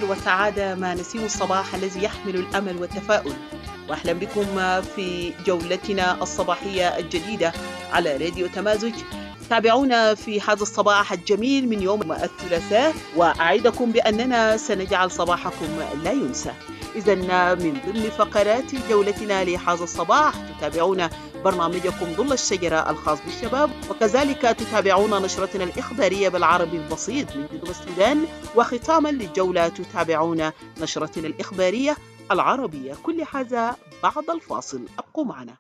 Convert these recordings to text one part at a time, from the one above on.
وسعادة مع نسيم الصباح الذي يحمل الأمل والتفاؤل. وأهلا بكم في جولتنا الصباحية الجديدة على راديو تمازج. تابعونا في هذا الصباح الجميل من يوم الثلاثاء، وأعدكم بأننا سنجعل صباحكم لا ينسى. إذن من ضمن فقرات جولتنا لهذا الصباح تتابعون برنامجكم ظل الشجرة الخاص بالشباب، وكذلك تتابعون نشرتنا الإخبارية بالعربي البسيط من جنوب السودان، وختاما للجولة تتابعون نشرتنا الإخبارية العربية. كل هذا بعد الفاصل، ابقوا معنا.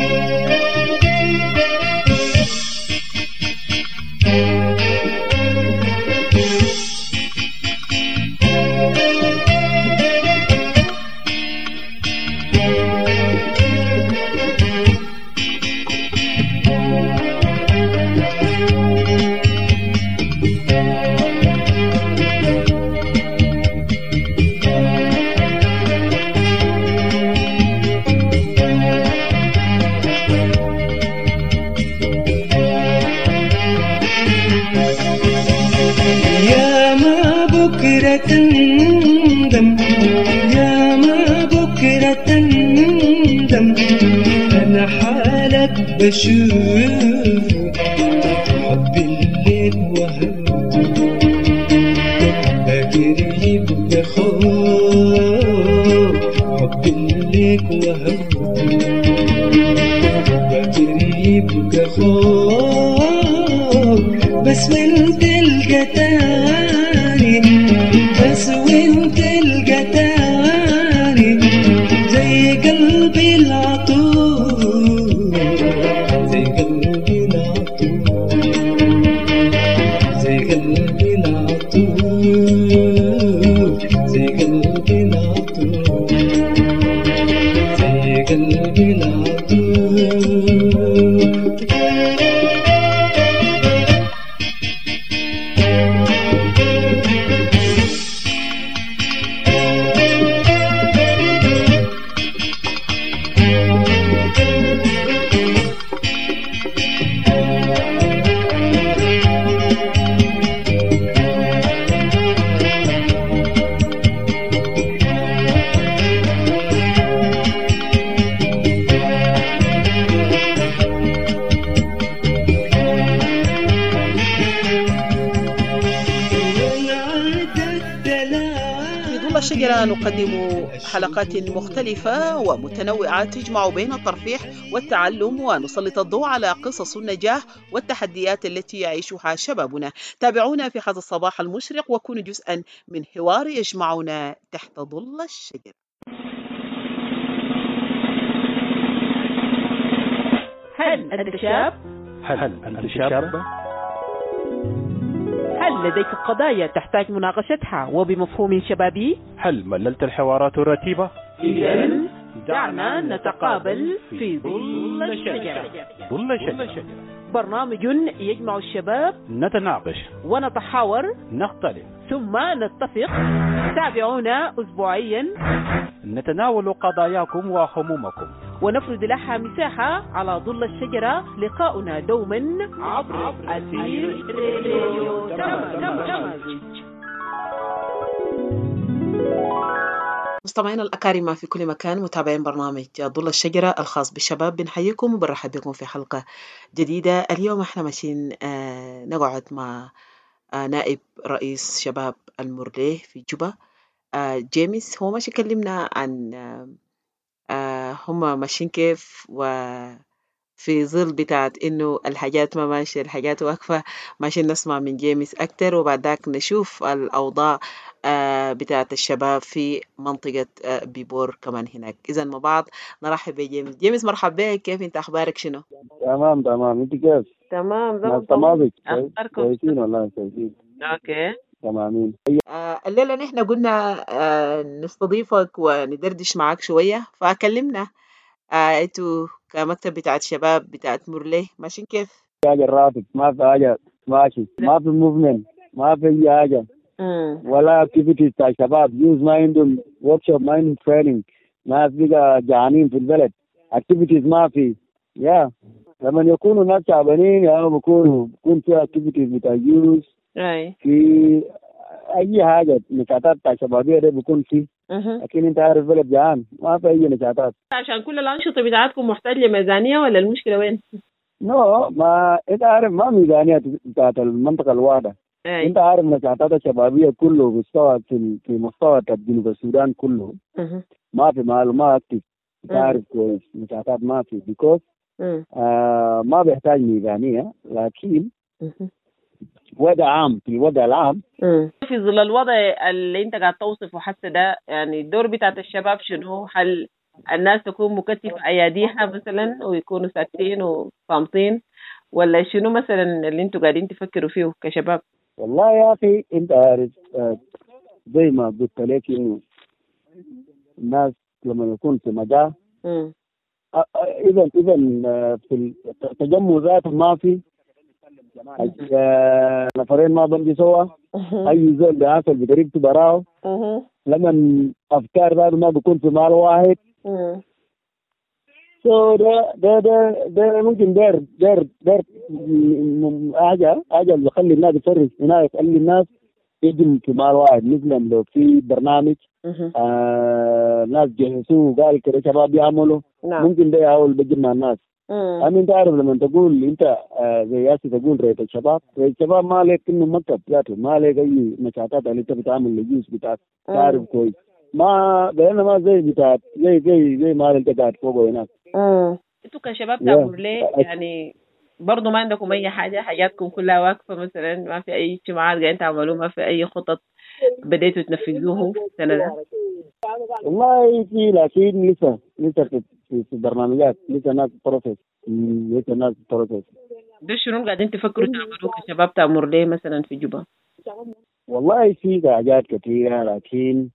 تندم يا ما بكرة تندم، أنا حالك بشوف حب الليل وهمته، فاكر يبقى خوف حب الليل وهمته، فاكر يبقى خوف بس وانت تلقى تاني، بس وانت تلقى تاني زي قلبي العطول، زي قلبي العطول، زي قلبي العطول، زي قلبي العطول، زي قلبي العطول. نقدم حلقات مختلفة ومتنوعة تجمع بين الترفيه والتعلم، ونسلط الضوء على قصص النجاح والتحديات التي يعيشها شبابنا. تابعونا في هذا الصباح المشرق وكونوا جزءا من حوار يجمعنا تحت ظل الشجرة. هل أنت شاب؟ هل أنت شابة؟ هل لديك قضايا تحتاج مناقشتها وبمفهوم شبابي؟ هل مللت الحوارات الرتيبة؟ إذن دعنا نتقابل في ظل الشجرة. ظل الشجرة برنامج يجمع الشباب، نتناقش ونتحاور، نختلف ثم نتفق. تابعونا أسبوعيا نتناول قضاياكم وهمومكم ونفرد لها مساحة على ظل الشجرة. لقاؤنا دوما عبر أثير راديو تمازج. مستمعينا الأكارم في كل مكان، متابعين برنامج ظل الشجرة الخاص بالشباب، بنحييكم وبنرحب بكم في حلقة جديدة. اليوم احنا ماشيين نقعد مع نائب رئيس شباب المرليه في جوبا، جيمس. هو ماشي يكلمنا عن هم ماشيين كيف، وفي ظل بتاعت إنه الحاجات ما ماشية، الحاجات واقفة. ماشيين نسمع من جيمس أكتر، وبعد ذاك نشوف الأوضاع بتاعت الشباب في منطقة بيبور كمان هناك. إذن مع بعض نرحب بجيمس. جيمس مرحب بك، كيف أنت؟ أخبارك شنو؟ تمام. أنت كيف؟ تمام. تمام. أخباركم كويسين والله، كويسين. أوكي. تمامين. الليلة نحن قلنا نستضيفك وندردش معاك شوية، فكلمنا انتوا كمكتب بتاعت شباب بتاعت مرليه ماشيين كيف؟ حاجة راتب، ما في حاجة ماشي، ما في موفمنت، ما في أي حاجة ولا اكتيفيتيز بتاع شباب. يوز ما عندهم ورك شوب، ما عندهم تريننج، ناس بقى جعانين في البلد، اكتيفيتيز ما في. لما يكونوا ناس تعبانين بكون في اكتيفيتيز بتاع يوز اي في اي حاجه نشاطات بتاع شبابيه ده بيكون فيه. لكن انت عارف بلد جعان ما في اي نشاطات. عشان كل الانشطه بتاعتكم محتاج لميزانيه ولا المشكله وين؟ ما انت عارف ما ميزانيه بتاعت المنطقه الواحده. انت عارف نشاطات الشبابيه كله مستوى في مستوى جنوب السودان كله. ما في معلومات اكتف. انت عارف كويس نشاطات ما في بيكوز ما بيحتاج ميزانيه. لكن وضع عام في الوضع العام في ظل الوضع اللي انت قاعد توصفه حتى ده، يعني الدور بتاعت الشباب شنو؟ هل الناس تكون مكتفة اياديها مثلا ويكونوا ساكتين وصامتين، ولا شنو مثلا اللي انتوا قاعدين تفكروا فيه كشباب؟ والله يا اخي انت عارف زي ما قلت لك انه الناس لما يكون في مجال اذا في التجمع ذاته ما في نفرين ما بمشي سوا. اي زول بياكل بطريقته براو. لما افكار ذاته ما بيكون في مال واحد. سو ده ممكن دير حاجه اللي يخلي الناس تفرج هنا، يخلي الناس يجوا في مال واحد. مثلا لو في برنامج ناس جهزوه قال كده شباب يعملوا ممكن ده يحاول بجمع الناس. أنا أنت عارف لما تقول أنت زي ياسي تقول رئيس الشباب ما لك إنه مكتب ذاته، ما لك أي نشاطات اللي أنت بتعمل لجوز بتاعك تعرف كويس. ما بينما زي بتاعت زي ما أنت قاعد فوق هناك. أنتوا كشباب تعملوا ليه يعني برضو ما عندكم أي حاجاتكم كلها واقفة مثلا؟ ما في أي اجتماعات قاعدين تعملوه؟ ما في أي خطط بديتوا تنفذوه السنة ده؟ والله في، لكن لسه في برنامجات، لسه ناس بروسيس. ده شنو قاعدين تفكروا تعملوه كشباب تعملوا ليه مثلا في جوبا؟ والله في حاجات كثيرة، لكن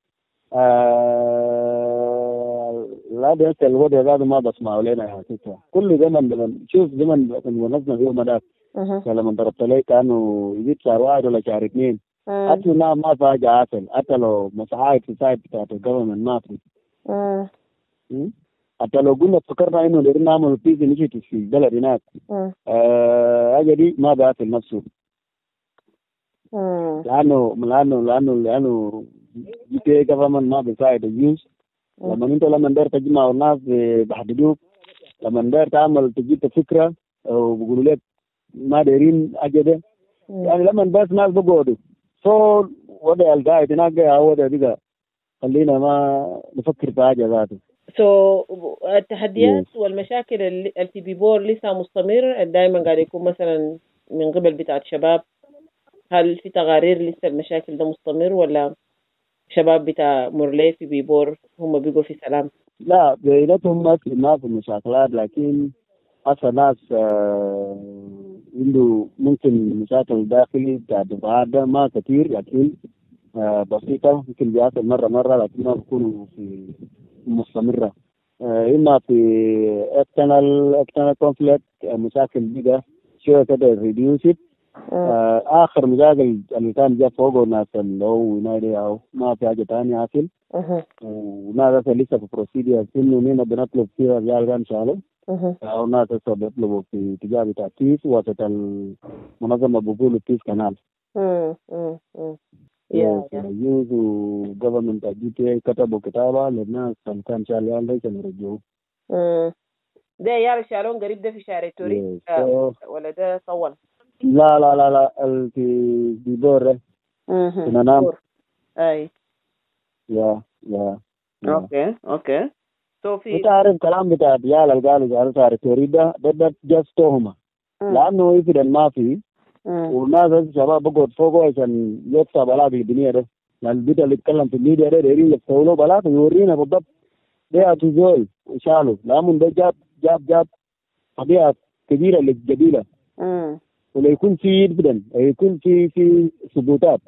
لا بس الوضع هذا ما بسمعه لنا يا ستة. كل زمن شوف زمن ونظم اليوم ده لما ضربت لي كانوا يجيب شهر واحد ولا شهر اثنين. حتى ما في حاجة عسل، حتى لو مساعد في سايد بتاعت الجوفرمنت ما في. حتى لو قلنا فكرنا انه نقدر نعمل بيز انيشيتيف في البلد هناك حاجة دي ما بيعطل نفسه. لأنه جي بي جوفرمنت ما بيساعد اليوز. لما ندير تجمع الناس بحددوك، لما ندير تعمل تجيب فكرة وبيقولوا لك ما دايرين أجده. يعني لما بس ناس بقعدوا وضع القائد هناك هو ده بقى خلينا ما نفكر في حاجة ذاته. التحديات والمشاكل اللي في بيبور لسه مستمر دائما قاعد يكون مثلا من قبل بتاعت شباب. هل في تغارير لسه المشاكل ده مستمر، ولا شباب بتاع مورلي في بيبور هم بيقوا في سلام؟ لا بيناتهم ما في مشاكلات، لكن أصلا ناس عنده ممكن مشاكل داخلي بتاع الدفاع ده ما كثير، لكن بسيطة ممكن بيحصل مرة لكن ما بيكونوا في مستمرة. إما في external conflict مشاكل بقى شوية كده reduce it. آخر مشاكل اللي كان جاء فوقه ناس اللي هو ينادي أو ما في حاجة تانية حاصل. وناس لسه في بروسيدير إنه نحن بنطلب فيها رجال كان شغالوا أو ناس لسه بيطلبوا في اتجاه بتاع كيس وسط المنظمة بقولوا كيس كنال. يوز وجوفرمنت جي كتبوا كتابة للناس كان شغالين ليس يرجعوا. ده يا شالون قريب ده في شارع توري ولا ده طول؟ لا في بيبور في ننام. اي يا اوكي انت عارف كلام بتاع ديال اللي قالوا شارع توري ده جاست تهمة. لأنه يفيد ما في والناس الشباب بقعد فوقه عشان يكسب بلاغ الدنيا ده. يعني البيت اللي يتكلم في الميديا ده دايرين يكسبوا له بلاغ يورينا بالضبط ده تزول شالوا. لأنه ده جاب طبيعة كبيرة للقبيلة. ولا يكون في بدن يكون في ثبوتات.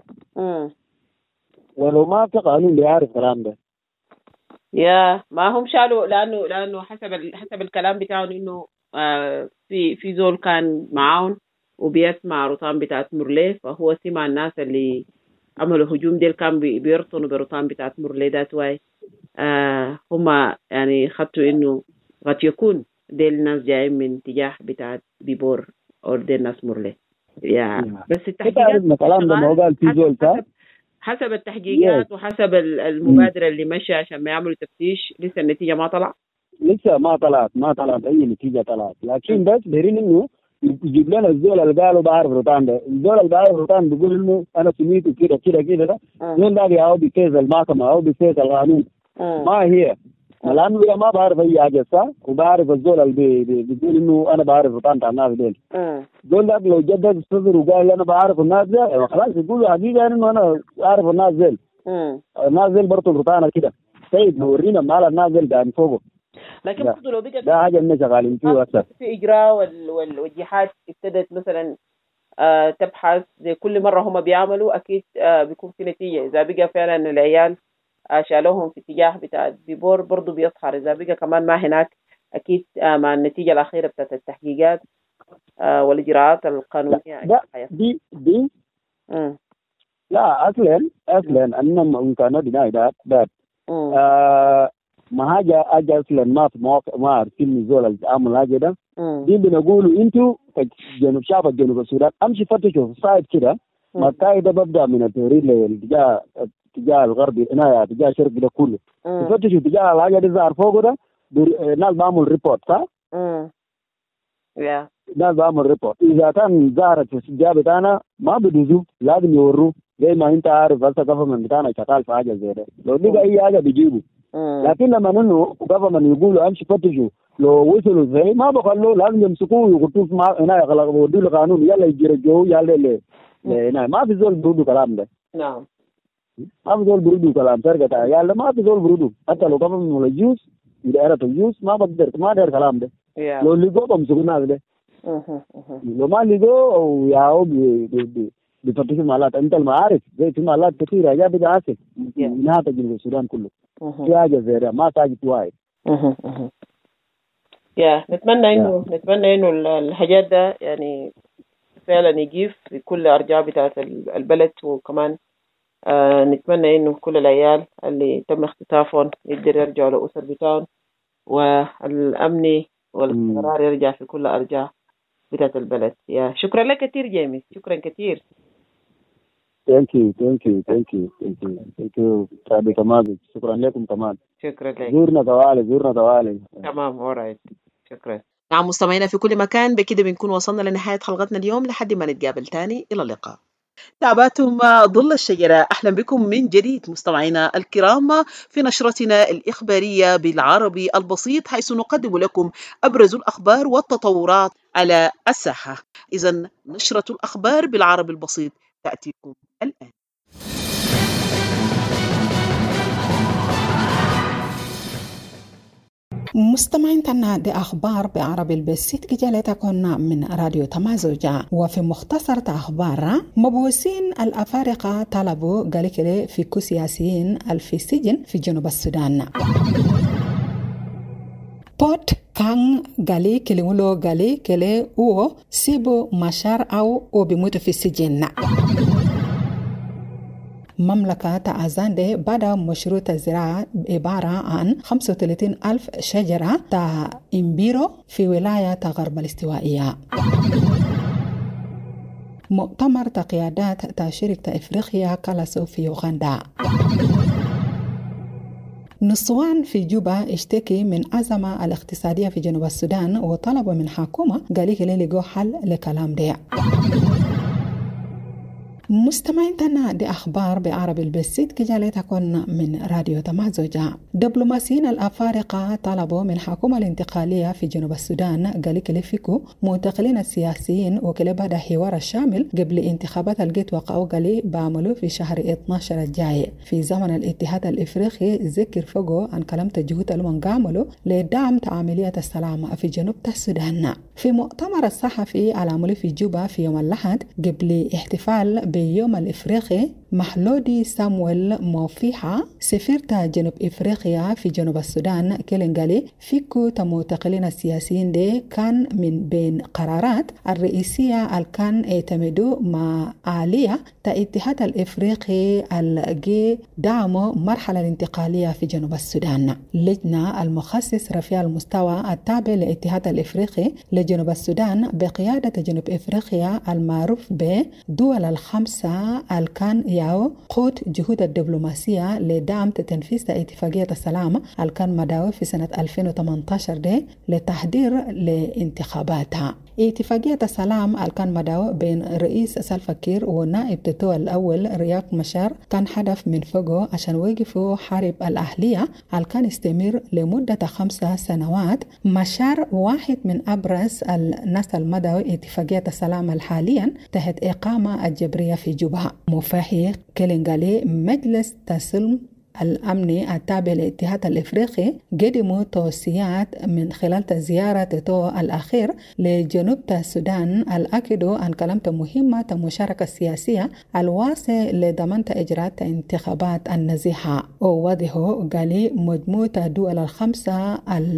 ولو ما في قانون بيعرف الكلام ده. يا ما هم شالوا لأنه حسب الكلام بتاعهم إنه في زول كان معاهم وبيسمع رطان بتاعت مورلي، فهو سمع الناس اللي عملوا هجوم ديل كان بيرطنوا برطان بتاعت مورلي ذات واي. هم يعني خدتوا إنه قد يكون ديل ناس جايين من تجاه بتاعت بيبور أو ديل ناس مورلي. بس التحقيقات الكلام ده ما قال في زول حسب التحقيقات وحسب المبادرة اللي مشى عشان ما يعملوا تفتيش لسه النتيجة ما طلع؟ لسه ما طلعت أي نتيجة طلعت، لكن بس دايرين إنه يجيب لنا الزول اللي قالوا بعرف روتان ده. الزول اللي بعرف روتان بيقول إنه أنا سميته كده ده زول ده أو بكيس المحكمة أو بكيس القانون ما هي. لأنه ما بعرف أي حاجة صح، وبعرف الزول اللي بيقول إنه أنا بعرف روتان بتاع الناس دول. زول ده لو جدد الصدر وقال أنا بعرف الناس ده خلاص يقولوا حقيقة إنه أنا أعرف الناس دول. الناس دول برضو روتانا كده. طيب نورينا مال الناس دول قاعدين فوقه. لكن برضه لو بقى ده حاجة إننا شغالين فيه أكثر. في إجراء والجهات ابتدت مثلا تبحث زي كل مرة هم بيعملوا أكيد بيكون في نتيجة. إذا بقى فعلا العيال شالوهم في اتجاه بتاع بيبور برضو بيظهر. إذا بقى كمان ما هناك أكيد مع النتيجة الأخيرة بتاعت التحقيقات والإجراءات القانونية. لا دي لا أصلا أنهم إمكانات بناء ده ما حاجة أصلا ما في مواقع ما عارفين زول العمل حاجة ده. دي بنقولوا أنتوا جنوب شعب جنوب السودان أمشي فتشوا في سايد كده. ما القاعدة ببدأ من التوريد لاتجاه الغربي هنا اتجاه الشرق ده كله. يفتشوا اتجاه الحاجة دي ظهر فوق ده ناس بعمل ريبورت صح؟ ناس بعمل ريبورت. إذا كان ظهرت في الاتجاه بتاعنا ما بدوزوا لازم يوروه زي ما أنت عارف هسه government بتاعنا شغال في حاجة زي ده. لو لقى أي حاجة بيجيبوا. لكن لما إنه government يقولوا أمشي فتشوا لو وصلوا زي ما بخلوا لازم يمسكوه ويقطوه هنا يودوا له قانون يلا يجرجوه يلا هنا ما في زول برودو كلام ده. نعم ما في زول برودو كلام سرقة يلا ما في زول برودو حتى لو government ولا جيوس إذا أردت الجيوس ما بقدر كلام ده. لو لقوا بمسكوا الناس ده. لو ما لقوا ياو بفتشوا مالات. أنت المعارف زي في مالات كثيرة جاب بعاسف منها تجنب السودان كله. في حاجة زي ده ما تاجي وايد. نتمنى إنه الحاجات ده يعني فعلا يجيف في كل أرجاء بتاعت البلد. وكمان نتمنى إنه كل العيال اللي تم اختطافهم يقدر يرجعوا لأسر بتاعهم والأمن والاستقرار يرجع في كل أرجاء بتاعت البلد. شكرا لك كثير جيمي. شكرا كثير. Thank you. سابق كمان. شكرا لكم كمان. شكرا لك. زورنا طوالي. تمام alright. شكرا. نعم مستمعينا في كل مكان بكده بنكون وصلنا لنهاية حلقتنا اليوم لحد ما نتقابل تاني. إلى اللقاء. تابعتم ظل الشجرة. أهلا بكم من جديد مستمعينا الكرام في نشرتنا الإخبارية بالعربي البسيط، حيث نقدم لكم أبرز الأخبار والتطورات على الساحة. إذن نشرة الأخبار بالعربي البسيط تأتيكم الآن. مستمعين تنا دي أخبار بعربي البسيط جالتكم من راديو تمازوجا. وفي مختصر أخبار مبوسين الأفارقة طلبوا قالكلي في سياسيين في السجن في جنوب السودان. بوت كان قالي كلمولو قالي كلي او سيبو مشار أو بيموت في السجن. مملكة أزاندي بدأ مشروع الزراعة عبارة عن 35,000 شجرة تا إمبيرو في ولاية غرب الاستوائية. مؤتمر قيادات تا شركة إفريقيا كالاسو في يوغندا. نصوان في جوبا اشتكي من أزمة الاقتصادية في جنوب السودان وطلبوا من حكومة قاليه للقوا حل لكلام ده. مستمعين تنا دي أخبار بعربي البسيط كجالتكم من راديو تمازوجا. دبلوماسيين الأفارقة طلبوا من الحكومة الانتقالية في جنوب السودان قالك لفكوا معتقلين السياسيين وكل بعد حوار الشامل قبل انتخابات الجيت وقعوا قالي بعملوا في شهر 12 الجاي في زمن الاتحاد الإفريقي. ذكر فوقه عن كلام تجهود المن عملوا لدعم عملية السلام في جنوب السودان. في مؤتمر الصحفي العملي في جوبا في يوم الأحد قبل احتفال بيوم الإفريقي، محلودي سامويل موفيحة سفير جنوب إفريقيا في جنوب السودان كيلنغالي فيكو تمعتقلين السياسيين دي كان من بين قرارات الرئيسية الكان اعتمدوا مع آلية اتحاد الإفريقي الجي دعموا مرحلة الانتقالية في جنوب السودان. لجنة المخصص رفيع المستوى التابع لاتحاد الإفريقي لجنوب السودان بقيادة جنوب إفريقيا المعروف بدول الخمسة الكان ياو قود جهود الدبلوماسية لدعم تنفيذ اتفاقية السلام اللي كان مداوي في سنة 2018 دي لتحضير لانتخاباتها. اتفاقية السلام اللي كان مداوي بين رئيس سلفا كير ونائب تتو الأول رياك مشار كان هدف من فوقه عشان وقفوا حرب الأهلية اللي كان يستمر لمدة 5 سنوات. مشار واحد من أبرز الناس المداوي اتفاقية السلام الحاليا تحت إقامة الجبرية في جوبا. مفاهي كيلينغالي مجلس تسلم الأمني التابع للاتحاد الإفريقي قدموا توصيات من خلال زيارته الأخير لجنوب السودان الأكدوا أن كلمة مهمة المشاركة السياسية الواسع لضمان إجراءات انتخابات النزيهة. ووضحوا قال مجموعة الدول الخمسة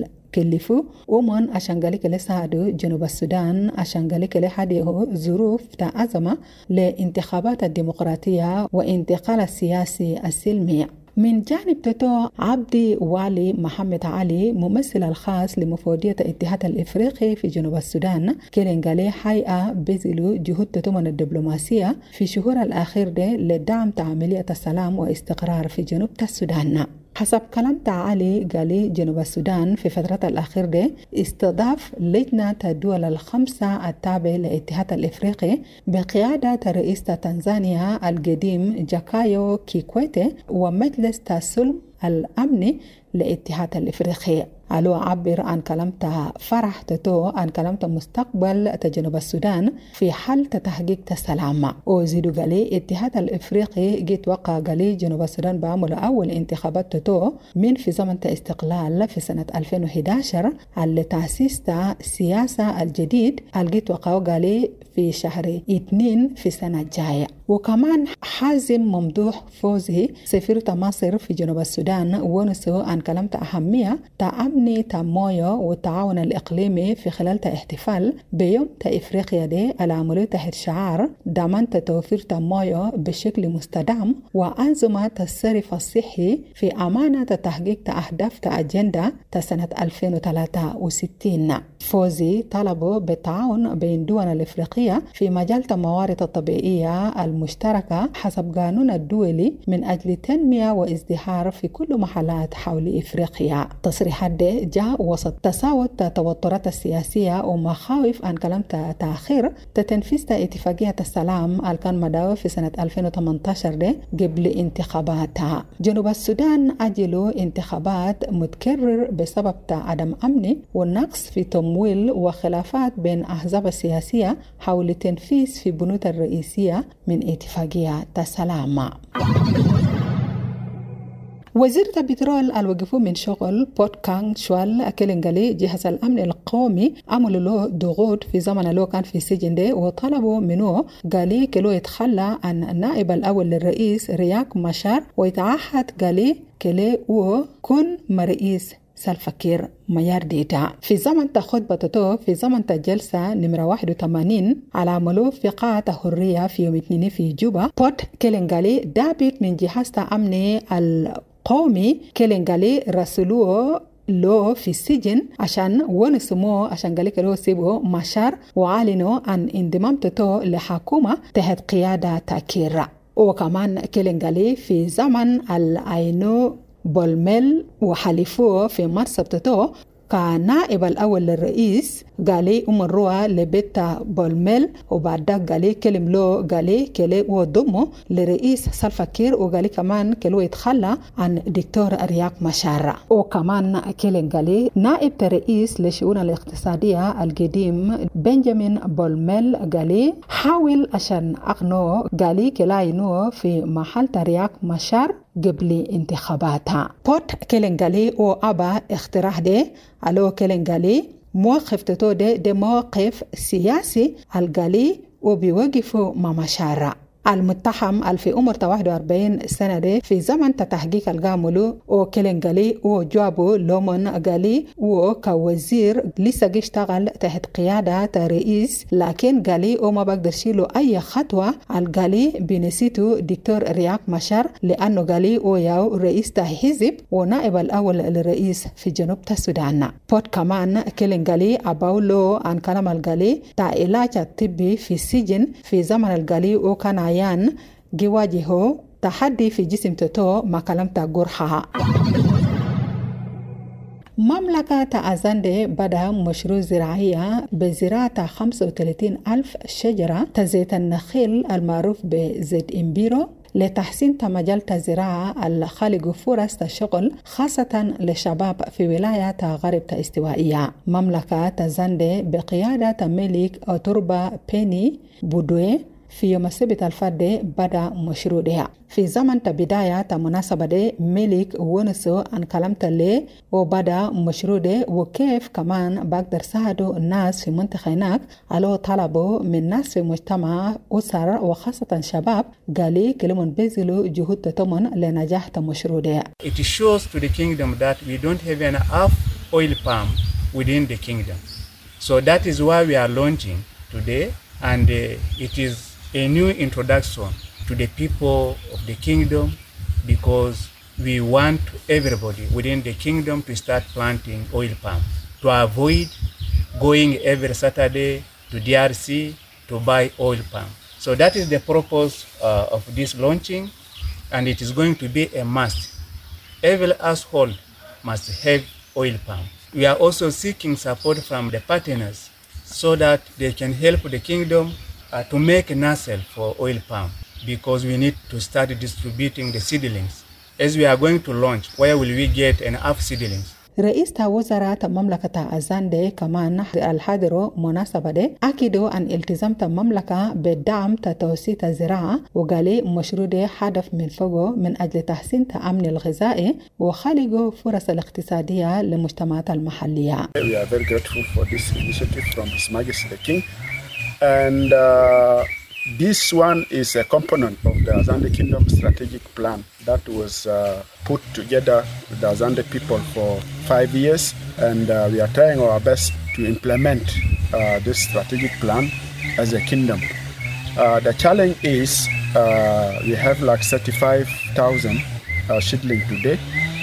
كلفوا ومن عشان قالك لساعدوا جنوب السودان عشان قالك لحديه ظروف أزمة لانتخابات الديمقراطية وانتقال السياسي السلمي. من جانب تتو عبدي والي محمد علي ممثل الخاص لمفوضية الاتحاد الإفريقي في جنوب السودان كيلينغالي حقيقة بذلوا جهود تتو من الدبلوماسية في شهور الأخير دي لدعم عملية السلام واستقرار في جنوب السودان. حسب كلام علي قال جنوب السودان في فترة الأخير دي استضاف لجنة الدول الخمسة التابع للاتحاد الإفريقي بقيادة رئيس تنزانيا القديم جاكايو كيكويتي ومجلس السلم الأمني للاتحاد الإفريقي. قالوا عبر عن كلمة فرح تتو عن كلمة مستقبل جنوب السودان في حال تحقيق السلام. وزيدوا قالي الاتحاد الإفريقي جيت وقع قالي جنوب السودان بعمل أول انتخابات تتو من في زمن استقلال في سنة 2011 اللي تأسيس السياسة الجديد اللي جيت وقع قالي في شهر 2 في سنة الجاية. وكمان حازم ممدوح فوزي سفير مصر في جنوب السودان ونسوا عن كلمة أهمية تأمني تموية والتعاون الإقليمي في خلال احتفال بيوم إفريقيا دي العملية تحت شعار ضمان توفير تموية بشكل مستدام وأنظمة الصرف الصحي في أمانة تحقيق أهداف أجندة سنة 2063. فوزي طلبوا بالتعاون بين دول الإفريقية في مجال الموارد الطبيعية المشتركة حسب قانون الدولي من أجل تنمية وازدهار في كل محلات حول إفريقيا. تصريحات دي جاء وسط تساوت التوترات السياسية ومخاوف عن كلمة تأخير تنفيذ اتفاقية السلام اللي كان مداوي في سنة 2018 دي قبل انتخاباتها. جنوب السودان أجلوا انتخابات متكرر بسبب عدم أمني والنقص في تمويل وخلافات بين أحزاب السياسية حول التنفيذ في بنود الرئيسية من اتفاقية السلام. وزيرة البترول الوقفوا من شغل بوت كانغ شوال كيلينغالي جهاز الأمن القومي عملوا له ضغوط في زمن له كان في السجن ده وطلبوا منه قالي كلو يتخلى عن النائب الأول للرئيس رياك مشار ويتعهد قالي كلي وكن مرئيس سلفكير ميار ديتا. في زمن خطبته في زمن الجلسة نمرة 81 على عمله في قاعة حرية في يوم 2 في جوبا. بوت كيلينغالي دابت من جهاز الأمن القومي كيلينغالي رسلوه له في السجن عشان ونسموه عشان قالك له سيبه مشار وعلنوا عن انضمامته لحكومة تحت قيادة كير. وكمان كيلينغالي في زمن العينو بولميل وحلفوه في مرصد تتو كنائب الأول للرئيس قالي أمروا لبيت بولميل وبعد قالي كلم له قالي كلي وضمه لرئيس سلفا كير وقالي كمان كلو يتخلى عن دكتور رياك مشار. وكمان كلم قالي نائب الرئيس للشؤون الاقتصادية القديم بنجامين بولميل قالي حاول عشان أغنو قالي كلاينو في محل رياك مشار قبل انتخاباتها. بوت كيلينغالي وأبا اختراح دي ألو كيلينغالي موقف تتو دي موقف سياسي القالي وبيوقفوا مع مشارع المتهم في عمر 41 سنة دي في زمن تحقيق القاملو وكيلينغالي وجوابو لومون قالي وكوزير لسه اشتغل تحت قيادة رئيس لكن قالي وما بقدر شيلو أي خطوة القالي بنسيتو دكتور رياك مشار لأنه قالي وياو رئيس حزب ونائب الأول للرئيس في جنوب السودان. بوت كمان كيلينغالي أباولو عن كلام القالي تا علاج الطبي في السجن في زمن القالي وكان يواجهوا تحدي في جسم توتو ما كلمت جرحها. مملكة أزاندي بدأ مشروع زراعية بزراعة 35,000 شجرة تزيت النخيل المعروف بزيت إمبيرو لتحسين مجال الزراعة الخالق فرص الشغل خاصة للشباب في ولاية غرب استوائية. مملكة زاندي بقيادة ملك أوتوربا بيني بودوي في يوم السبت الفادي بدأ مشروع ده. في زمن بداية مناسبة ده ملك ونسو أن كلمت لي وبدأ مشروع ده وكيف كمان بقدر ساعدوا الناس في منطقة هناك على طلبوا من ناس في مجتمع أسر وخاصة شباب قالي كلمون بيزلوا جهود تتمن لنجاح المشروع ده. It shows to the kingdom that we don't have enough oil palm within the kingdom. So that is why we are launching today, and it is a new introduction to the people of the kingdom, because we want everybody within the kingdom to start planting oil palm to avoid going every Saturday to DRC to buy oil palm. So that is the purpose of this launching, and it is going to be a must. Every household must have oil palm. We are also seeking support from the partners so that they can help the kingdom to make a nursery for oil palm, because we need to start distributing the seedlings. As we are going to launch, where will we get enough seedlings? رئيس وزراء مملكة أزاندي كمان الحاضر مناسبة دي أكدوا أن التزام المملكة بالدعم توسيع الزراعة، وقالي مشروع دي هدف من فوقه من أجل تحسين الأمن الغذائي وخلق فرص الاقتصادية للمجتمعات المحلية. We are very grateful for this initiative from His Majesty the King, and this one is a component of the Azande Kingdom strategic plan that was put together with the Azande people for 5 years, and we are trying our best to implement this strategic plan as a kingdom. The challenge is we have like 35,000 seedling today.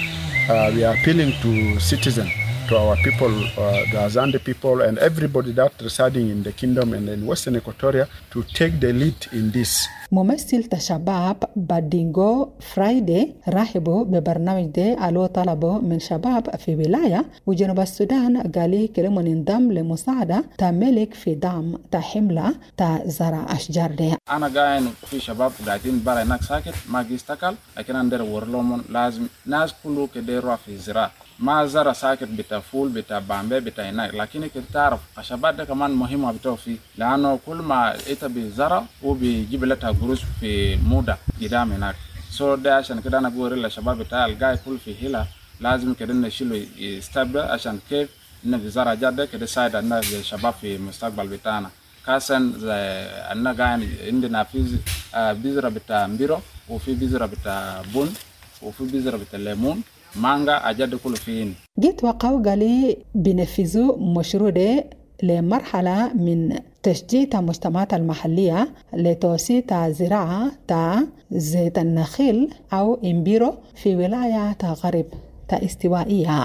We are appealing to citizens, to our people, the Azande people, and everybody that residing in the kingdom and in Western Equatoria to take the lead in this. ممثل شباب بادينغو فرايدي رحبوا ببرنامج ده على طلبه من شباب في ولاية وجنوب السودان قالي كلمة انضم لمساعدة تملك في دعم حملة زرع أشجار ده. أنا قاعد في شباب قاعدين برا هناك ساكت ما جيستكل، لكن عندنا ورلومون لازم ناس كله كده يروح في الزراعة، ما زرع ساكت بتاع فول بتاع بامبي بتاع هناك، لكن كده تعرف الشباب ده كمان مهمة بتاعه فيه، لأنه كل ما إنت بزرع وبيجيب لك قروش في مودة قدام هناك. سو ده عشان كده أنا بقول للشباب بتاع القاعد كل في هلا لازم كده نشيله يستقبل عشان كيف إنك زرع جادة كده ساعد الناس الشباب في المستقبل بتاعنا. كاسن زي أنا قاعد عندنا في بذرة بتاع مبيرو وفي بذرة بتاع بون وفي بذرة بتاع ليمون مانجا أجد كله فين. جيت وقعوا قالي بنفذوا مشروع ده لمرحلة من تشجيع المجتمعات المحلية لتوسيع زراعة زيت النخيل أو إمبيرو في ولاية غرب استوائية.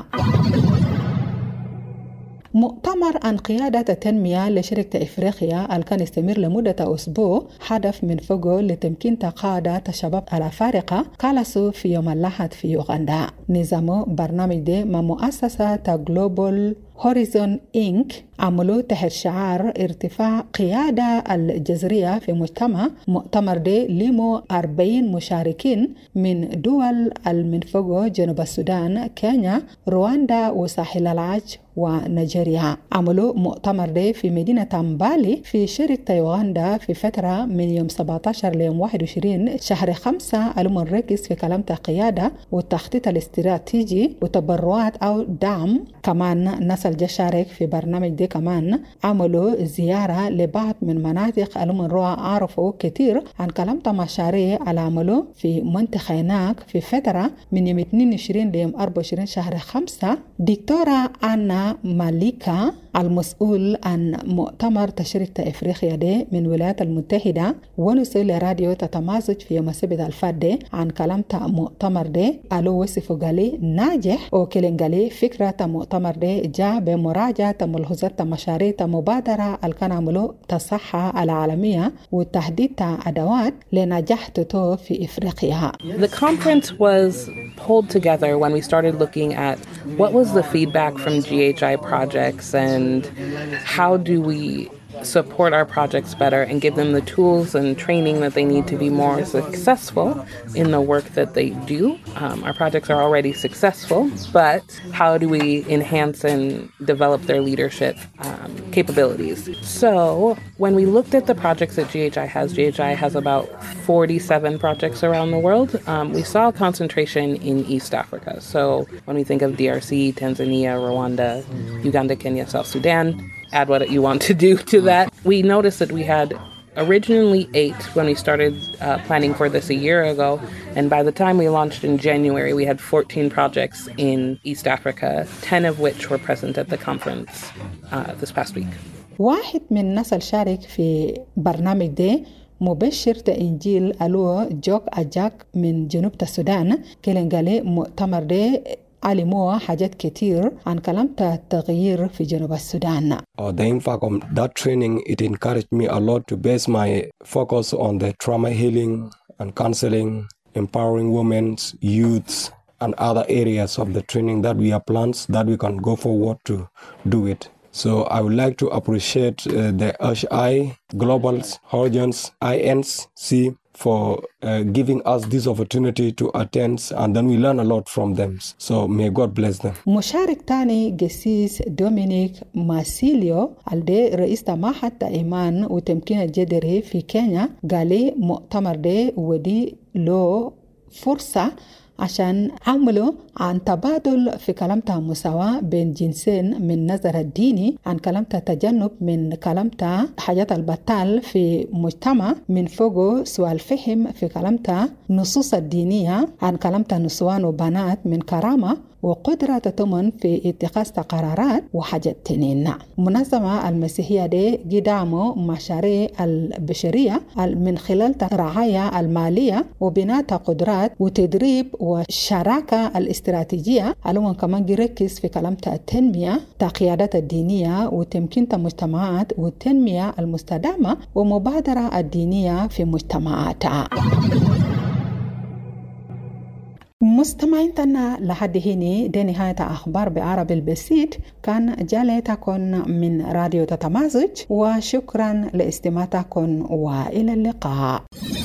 مؤتمر عن قيادة التنمية لشركة إفريقيا اللي كان يستمر لمدة أسبوع هدف من فوقه لتمكين قادة الشباب الأفارقة كالسوا في يوم الأحد في يوغندا. نظام برنامج ده مع مؤسسة جلوبال هوريزون إنك عملوا تحت شعار ارتفاع قيادة الجزرية في مجتمع. مؤتمر ده ليمو 40 مشاركين من دول من فوق جنوب السودان، كينيا، رواندا وساحل العاج ونيجيريا. عملوا مؤتمر ده في مدينة مبالي في شركة يوغندا في فترة من يوم 17 ليوم 21 شهر 5. المركز في كلام القيادة والتخطيط الاستراتيجي وتبرعات أو دعم. كمان ناس الجشارك في برنامج دي كمان عملوا زيارة لبعض من مناطق المنروع عرفوا كتير عن كلام مشاريع على عملوا في منطقة هناك في فترة من يوم 22 ليوم 24 شهر 5. دكتورة أنا ماليكا المسؤول عن مؤتمر تشريك إفريقيا دي من الولايات المتحدة ونسأل لراديو تتمازج في يوم السبت الفات دي عن كلام مؤتمر دي ألو وصفه قالي ناجح وكلين قالي فكرة مؤتمر دي جاء بمراجعة ملحوظات مشاريع مبادرة الكناملو الصحة العالمية وتحديد أدوات لنجاح تتو في إفريقيا. The conference was pulled together when we started looking at what was the feedback from GHI projects and how do we support our projects better and give them the tools and training that they need to be more successful in the work that they do. Our projects are already successful, but how do we enhance and develop their leadership capabilities? So when we looked at the projects that GHI has about 47 projects around the world. We saw a concentration in East Africa. So when we think of DRC, Tanzania, Rwanda, Uganda, Kenya, South Sudan, add what you want to do to that. We noticed that we had originally 8 when we started planning for this a year ago, and by the time we launched in January, we had 14 projects in East Africa, 10 of which were present at the conference this past week. واحد من الناس الشارك في برنامج ده مبشر تإنجيل ألو جوك أجاك من جنوب السودان كلنقالي مؤتمر ده علموه حاجات كتير عن كلام التغيير في جنوب السودان. The impact of that training, it encouraged me a lot to base my focus on the trauma healing and counseling, empowering women, youths, and other areas of the training that we have plans that we can go forward to do it. So I would like to appreciate the HI, Globals, Horizons, INC for giving us this opportunity to attend, and then we learn a lot from them. So may God bless them. مشارك تاني قسيس دومينيك ماسيليو الدي رئيس معهد إيمان وتمكين الجدري في كينيا قال مؤتمر دي ودي له فرصة عشان عملوا عن تبادل في كلامتها مساواة بين جنسين من نظر الديني عن كلامتها تجنب من كلامتها حاجات البطال في مجتمع من فوقه سؤال فهم في كلامتها نصوص الدينية عن كلامتها نسوان وبنات من كرامة وقدرة تتمن في اتخاذ قرارات وحاجات تنين. منظمة المسيحية دي قداموا مشاريع البشرية من خلال الرعاية المالية وبناء قدرات وتدريب والشراكة الاستراتيجية علوم كمان يركز في كلام التنمية القيادات الدينية وتمكين المجتمعات والتنمية المستدامة ومبادرة الدينية في مجتمعاتها. مستمعيننا لحد هنا دي نهاية أخبار بعربي البسيط كان جالتكم من راديو تتمازج وشكرا لاستماعتكم وإلى اللقاء.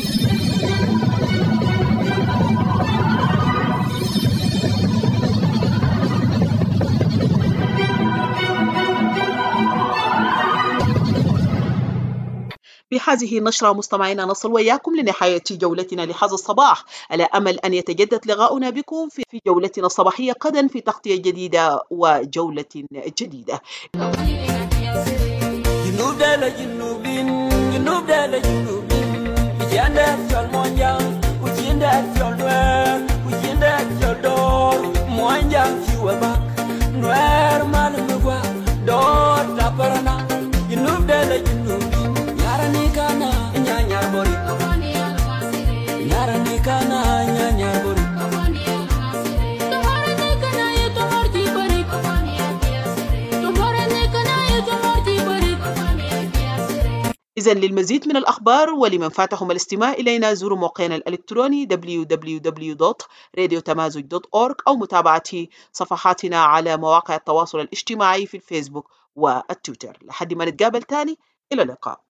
بهذه النشرة مستمعينا نصل وإياكم لنهاية جولتنا لهذا الصباح، على أمل أن يتجدد لقاؤنا بكم في جولتنا الصباحية غدا في تغطية جديدة وجولة جديدة. إذن للمزيد من الأخبار ولمن فاتهم الاستماع إلينا زوروا موقعنا الإلكتروني www.radiotamazuj.org أو متابعة صفحاتنا على مواقع التواصل الاجتماعي في الفيسبوك والتويتر. لحد ما نتقابل تاني، إلى اللقاء.